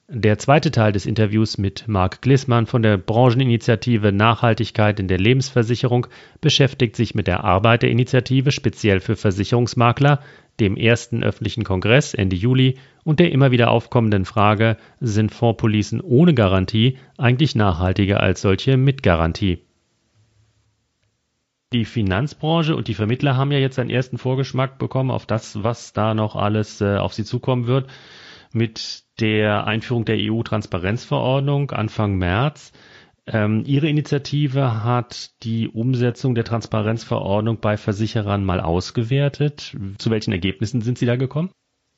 Der zweite Teil des Interviews mit Marc Glissmann von der Brancheninitiative Nachhaltigkeit in der Lebensversicherung beschäftigt sich mit der Arbeit der Initiative speziell für Versicherungsmakler, dem ersten öffentlichen Kongress Ende Juli und der immer wieder aufkommenden Frage, sind Fondspolicen ohne Garantie eigentlich nachhaltiger als solche mit Garantie? Die Finanzbranche und die Vermittler haben ja jetzt einen ersten Vorgeschmack bekommen auf das, was da noch alles auf sie zukommen wird, mit der Einführung der EU-Transparenzverordnung Anfang März. Ihre Initiative hat die Umsetzung der Transparenzverordnung bei Versicherern mal ausgewertet. Zu welchen Ergebnissen sind Sie da gekommen?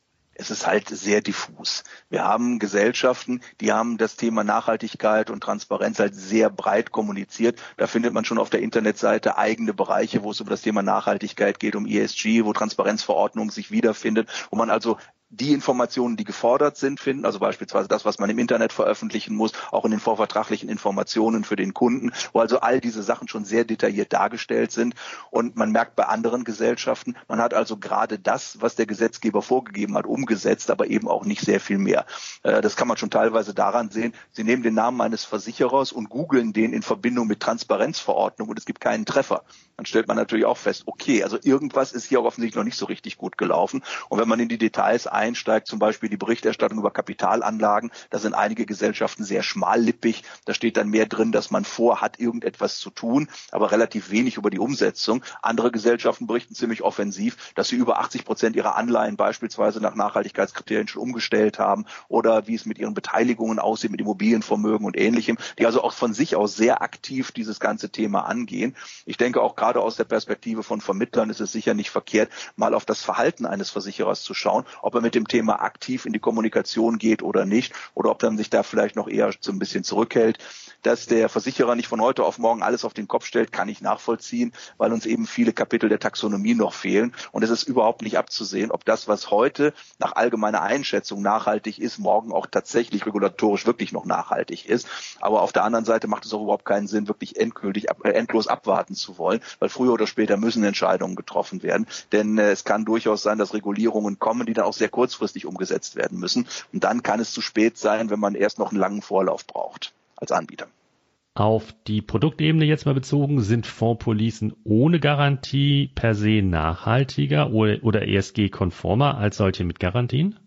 Es ist halt sehr diffus. Wir haben Gesellschaften, die haben das Thema Nachhaltigkeit und Transparenz halt sehr breit kommuniziert. Da findet man schon auf der Internetseite eigene Bereiche, wo es über das Thema Nachhaltigkeit geht, um ESG, wo Transparenzverordnung sich wiederfindet, wo man also die Informationen, die gefordert sind, finden, also beispielsweise das, was man im Internet veröffentlichen muss, auch in den vorvertraglichen Informationen für den Kunden, wo also all diese Sachen schon sehr detailliert dargestellt sind. Und man merkt bei anderen Gesellschaften, man hat also gerade das, was der Gesetzgeber vorgegeben hat, umgesetzt, aber eben auch nicht sehr viel mehr. Das kann man schon teilweise daran sehen, Sie nehmen den Namen eines Versicherers und googeln den in Verbindung mit Transparenzverordnung und es gibt keinen Treffer. Dann stellt man natürlich auch fest, okay, also irgendwas ist hier offensichtlich noch nicht so richtig gut gelaufen. Und wenn man in die Details einsteigt, zum Beispiel die Berichterstattung über Kapitalanlagen, da sind einige Gesellschaften sehr schmallippig. Da steht dann mehr drin, dass man vorhat, irgendetwas zu tun, aber relativ wenig über die Umsetzung. Andere Gesellschaften berichten ziemlich offensiv, dass sie über 80% ihrer Anleihen beispielsweise nach Nachhaltigkeitskriterien schon umgestellt haben oder wie es mit ihren Beteiligungen aussieht, mit Immobilienvermögen und Ähnlichem, die also auch von sich aus sehr aktiv dieses ganze Thema angehen. Ich denke auch gerade aus der Perspektive von Vermittlern ist es sicher nicht verkehrt, mal auf das Verhalten eines Versicherers zu schauen, ob er mit dem Thema aktiv in die Kommunikation geht oder nicht oder ob er sich da vielleicht noch eher so ein bisschen zurückhält. Dass der Versicherer nicht von heute auf morgen alles auf den Kopf stellt, kann ich nachvollziehen, weil uns eben viele Kapitel der Taxonomie noch fehlen. Und es ist überhaupt nicht abzusehen, ob das, was heute nach allgemeiner Einschätzung nachhaltig ist, morgen auch tatsächlich regulatorisch wirklich noch nachhaltig ist. Aber auf der anderen Seite macht es auch überhaupt keinen Sinn, wirklich endlos abwarten zu wollen, weil früher oder später müssen Entscheidungen getroffen werden. Denn es kann durchaus sein, dass Regulierungen kommen, die dann auch sehr kurzfristig umgesetzt werden müssen. Und dann kann es zu spät sein, wenn man erst noch einen langen Vorlauf braucht als Anbieter. Auf die Produktebene jetzt mal bezogen, sind Fondspolicen ohne Garantie per se nachhaltiger oder ESG-konformer als solche mit Garantien?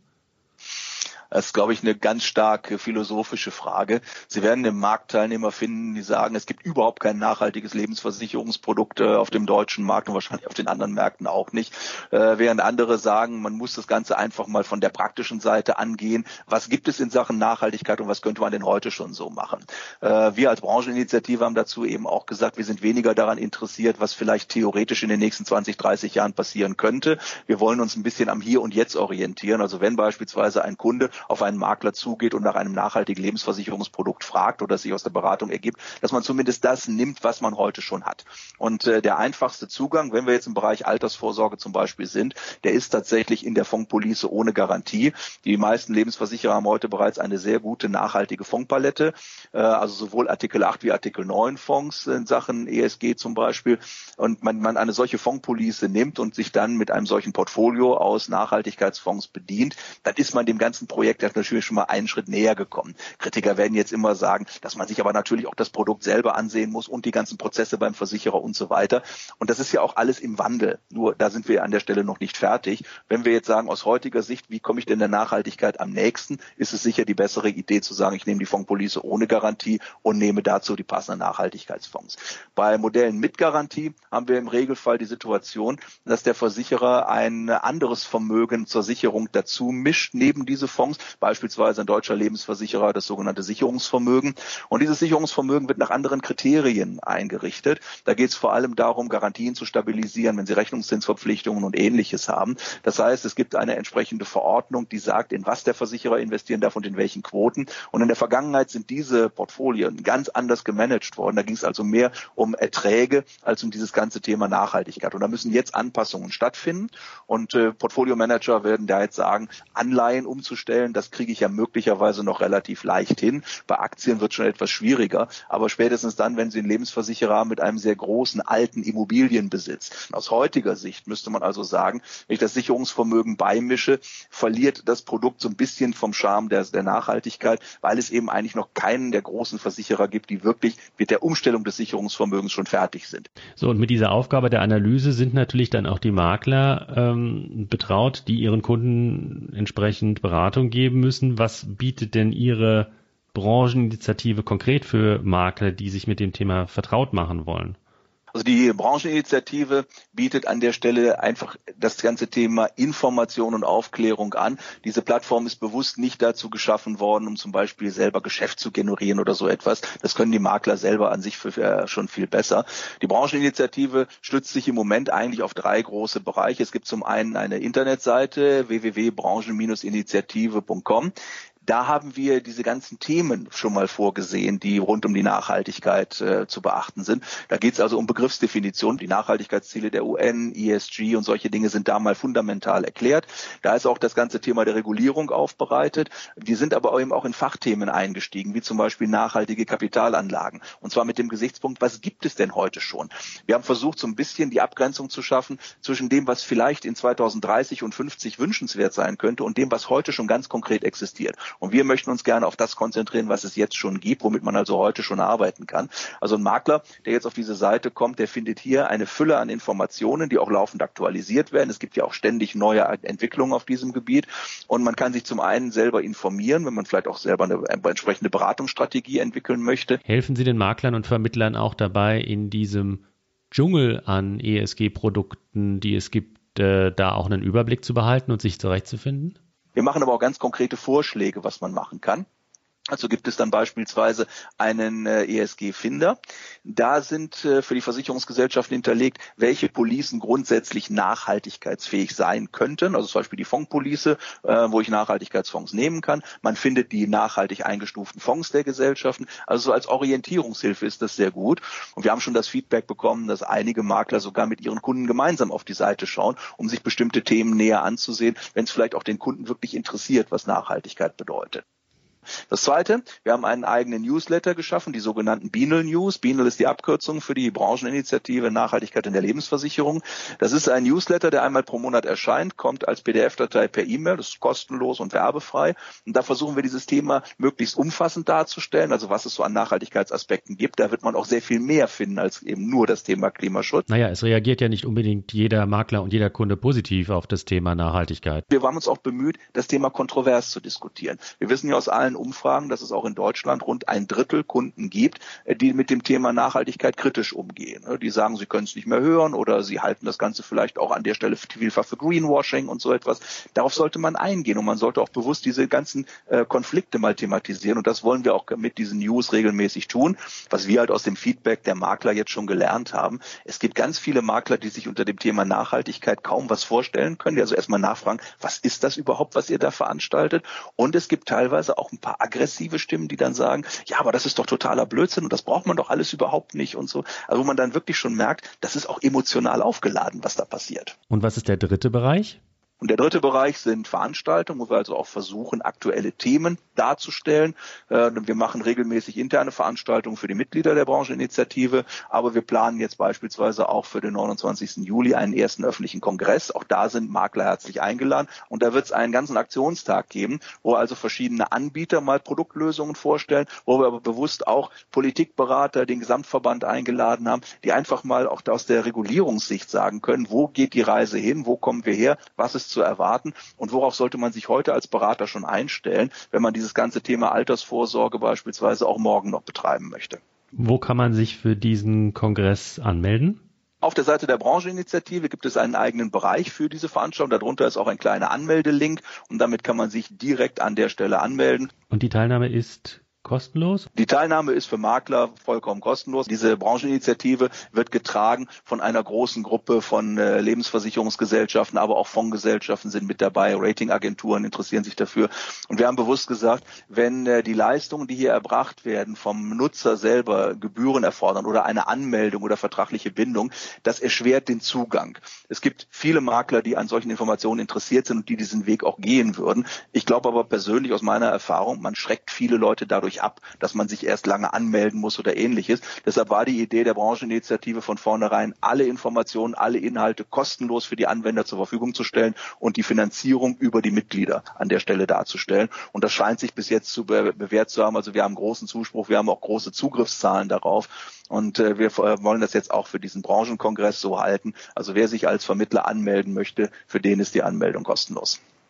Das ist, glaube ich, eine ganz stark philosophische Frage. Sie werden im Marktteilnehmer finden, die sagen, es gibt überhaupt kein nachhaltiges Lebensversicherungsprodukt auf dem deutschen Markt und wahrscheinlich auf den anderen Märkten auch nicht. Während andere sagen, man muss das Ganze einfach mal von der praktischen Seite angehen. Was gibt es in Sachen Nachhaltigkeit und was könnte man denn heute schon so machen? Wir als Brancheninitiative haben dazu eben auch gesagt, wir sind weniger daran interessiert, was vielleicht theoretisch in den nächsten 20, 30 Jahren passieren könnte. Wir wollen uns ein bisschen am Hier und Jetzt orientieren. Also wenn beispielsweise ein Kunde auf einen Makler zugeht und nach einem nachhaltigen Lebensversicherungsprodukt fragt oder sich aus der Beratung ergibt, dass man zumindest das nimmt, was man heute schon hat. Und der einfachste Zugang, wenn wir jetzt im Bereich Altersvorsorge zum Beispiel sind, der ist tatsächlich in der Fondspolice ohne Garantie. Die meisten Lebensversicherer haben heute bereits eine sehr gute nachhaltige Fondspalette, also sowohl Artikel 8 wie Artikel 9 Fonds in Sachen ESG zum Beispiel. Und man eine solche Fondspolice nimmt und sich dann mit einem solchen Portfolio aus Nachhaltigkeitsfonds bedient, dann ist man dem ganzen Projekt natürlich schon mal einen Schritt näher gekommen. Kritiker werden jetzt immer sagen, dass man sich aber natürlich auch das Produkt selber ansehen muss und die ganzen Prozesse beim Versicherer und so weiter. Und das ist ja auch alles im Wandel. Nur da sind wir an der Stelle noch nicht fertig. Wenn wir jetzt sagen, aus heutiger Sicht, wie komme ich denn der Nachhaltigkeit am nächsten, ist es sicher die bessere Idee zu sagen, ich nehme die Fondspolice ohne Garantie und nehme dazu die passenden Nachhaltigkeitsfonds. Bei Modellen mit Garantie haben wir im Regelfall die Situation, dass der Versicherer ein anderes Vermögen zur Sicherung dazu mischt, neben diese Fonds, beispielsweise ein deutscher Lebensversicherer, das sogenannte Sicherungsvermögen. Und dieses Sicherungsvermögen wird nach anderen Kriterien eingerichtet. Da geht es vor allem darum, Garantien zu stabilisieren, wenn Sie Rechnungszinsverpflichtungen und Ähnliches haben. Das heißt, es gibt eine entsprechende Verordnung, die sagt, in was der Versicherer investieren darf und in welchen Quoten. Und in der Vergangenheit sind diese Portfolien ganz anders gemanagt worden. Da ging es also mehr um Erträge als um dieses ganze Thema Nachhaltigkeit. Und da müssen jetzt Anpassungen stattfinden. Und Portfolio-Manager werden da jetzt sagen, Anleihen umzustellen darstellen, das kriege ich ja möglicherweise noch relativ leicht hin. Bei Aktien wird schon etwas schwieriger, aber spätestens dann, wenn Sie einen Lebensversicherer haben mit einem sehr großen alten Immobilienbesitz. Aus heutiger Sicht müsste man also sagen, wenn ich das Sicherungsvermögen beimische, verliert das Produkt so ein bisschen vom Charme der Nachhaltigkeit, weil es eben eigentlich noch keinen der großen Versicherer gibt, die wirklich mit der Umstellung des Sicherungsvermögens schon fertig sind. So, und mit dieser Aufgabe der Analyse sind natürlich dann auch die Makler betraut, die ihren Kunden entsprechend Beratung geben müssen. Was bietet denn Ihre Brancheninitiative konkret für Makler, die sich mit dem Thema vertraut machen wollen? Also die Brancheninitiative bietet an der Stelle einfach das ganze Thema Information und Aufklärung an. Diese Plattform ist bewusst nicht dazu geschaffen worden, um zum Beispiel selber Geschäft zu generieren oder so etwas. Das können die Makler selber an sich schon viel besser. Die Brancheninitiative stützt sich im Moment eigentlich auf 3 große Bereiche. Es gibt zum einen eine Internetseite www.branchen-initiative.com. Da haben wir diese ganzen Themen schon mal vorgesehen, die rund um die Nachhaltigkeit zu beachten sind. Da geht es also um Begriffsdefinition. Die Nachhaltigkeitsziele der UN, ESG und solche Dinge sind da mal fundamental erklärt. Da ist auch das ganze Thema der Regulierung aufbereitet. Wir sind aber eben auch in Fachthemen eingestiegen, wie zum Beispiel nachhaltige Kapitalanlagen. Und zwar mit dem Gesichtspunkt, was gibt es denn heute schon? Wir haben versucht, so ein bisschen die Abgrenzung zu schaffen zwischen dem, was vielleicht in 2030 und 50 wünschenswert sein könnte und dem, was heute schon ganz konkret existiert. Und wir möchten uns gerne auf das konzentrieren, was es jetzt schon gibt, womit man also heute schon arbeiten kann. Also ein Makler, der jetzt auf diese Seite kommt, der findet hier eine Fülle an Informationen, die auch laufend aktualisiert werden. Es gibt ja auch ständig neue Entwicklungen auf diesem Gebiet. Und man kann sich zum einen selber informieren, wenn man vielleicht auch selber eine entsprechende Beratungsstrategie entwickeln möchte. Helfen Sie den Maklern und Vermittlern auch dabei, in diesem Dschungel an ESG-Produkten, die es gibt, da auch einen Überblick zu behalten und sich zurechtzufinden? Wir machen aber auch ganz konkrete Vorschläge, was man machen kann. Also gibt es dann beispielsweise einen ESG-Finder. Da sind für die Versicherungsgesellschaften hinterlegt, welche Policen grundsätzlich nachhaltigkeitsfähig sein könnten. Also zum Beispiel die Fondspolice, wo ich Nachhaltigkeitsfonds nehmen kann. Man findet die nachhaltig eingestuften Fonds der Gesellschaften. Also so als Orientierungshilfe ist das sehr gut. Und wir haben schon das Feedback bekommen, dass einige Makler sogar mit ihren Kunden gemeinsam auf die Seite schauen, um sich bestimmte Themen näher anzusehen, wenn es vielleicht auch den Kunden wirklich interessiert, was Nachhaltigkeit bedeutet. Das Zweite, wir haben einen eigenen Newsletter geschaffen, die sogenannten Bienl News. Bienl ist die Abkürzung für die Brancheninitiative Nachhaltigkeit in der Lebensversicherung. Das ist ein Newsletter, der einmal pro Monat erscheint, kommt als PDF-Datei per E-Mail, das ist kostenlos und werbefrei. Und da versuchen wir dieses Thema möglichst umfassend darzustellen, also was es so an Nachhaltigkeitsaspekten gibt. Da wird man auch sehr viel mehr finden als eben nur das Thema Klimaschutz. Naja, es reagiert ja nicht unbedingt jeder Makler und jeder Kunde positiv auf das Thema Nachhaltigkeit. Wir haben uns auch bemüht, das Thema kontrovers zu diskutieren. Wir wissen ja aus allen Umfragen, dass es auch in Deutschland rund 1/3 Kunden gibt, die mit dem Thema Nachhaltigkeit kritisch umgehen. Die sagen, sie können es nicht mehr hören oder sie halten das Ganze vielleicht auch an der Stelle vielfach für Greenwashing und so etwas. Darauf sollte man eingehen und man sollte auch bewusst diese ganzen Konflikte mal thematisieren und das wollen wir auch mit diesen News regelmäßig tun, was wir halt aus dem Feedback der Makler jetzt schon gelernt haben. Es gibt ganz viele Makler, die sich unter dem Thema Nachhaltigkeit kaum was vorstellen können, die also erstmal nachfragen, was ist das überhaupt, was ihr da veranstaltet? Und es gibt teilweise auch ein paar aggressive Stimmen, die dann sagen, ja, aber das ist doch totaler Blödsinn und das braucht man doch alles überhaupt nicht und so. Also wo man dann wirklich schon merkt, das ist auch emotional aufgeladen, was da passiert. Und was ist der dritte Bereich? Und der dritte Bereich sind Veranstaltungen, wo wir also auch versuchen, aktuelle Themen darzustellen. Wir machen regelmäßig interne Veranstaltungen für die Mitglieder der Brancheninitiative, aber wir planen jetzt beispielsweise auch für den 29. Juli einen ersten öffentlichen Kongress. Auch da sind Makler herzlich eingeladen und da wird es einen ganzen Aktionstag geben, wo also verschiedene Anbieter mal Produktlösungen vorstellen, wo wir aber bewusst auch Politikberater, den Gesamtverband eingeladen haben, die einfach mal auch aus der Regulierungssicht sagen können, wo geht die Reise hin, wo kommen wir her, was ist zu erwarten und worauf sollte man sich heute als Berater schon einstellen, wenn man dieses ganze Thema Altersvorsorge beispielsweise auch morgen noch betreiben möchte. Wo kann man sich für diesen Kongress anmelden? Auf der Seite der Brancheninitiative gibt es einen eigenen Bereich für diese Veranstaltung. Darunter ist auch ein kleiner Anmeldelink und damit kann man sich direkt an der Stelle anmelden. Und die Teilnahme ist kostenlos? Die Teilnahme ist für Makler vollkommen kostenlos. Diese Brancheninitiative wird getragen von einer großen Gruppe von Lebensversicherungsgesellschaften, aber auch Fondsgesellschaften sind mit dabei, Ratingagenturen interessieren sich dafür. Und wir haben bewusst gesagt, wenn die Leistungen, die hier erbracht werden, vom Nutzer selber Gebühren erfordern oder eine Anmeldung oder vertragliche Bindung, das erschwert den Zugang. Es gibt viele Makler, die an solchen Informationen interessiert sind und die diesen Weg auch gehen würden. Ich glaube aber persönlich aus meiner Erfahrung, man schreckt viele Leute dadurch ab, dass man sich erst lange anmelden muss oder Ähnliches. Deshalb war die Idee der Brancheninitiative von vornherein, alle Informationen, alle Inhalte kostenlos für die Anwender zur Verfügung zu stellen und die Finanzierung über die Mitglieder an der Stelle darzustellen. Und das scheint sich bis jetzt zu bewährt zu haben. Also wir haben großen Zuspruch, wir haben auch große Zugriffszahlen darauf. Und wir wollen das jetzt auch für diesen Branchenkongress so halten. Also wer sich als Vermittler anmelden möchte, für den ist die Anmeldung kostenlos.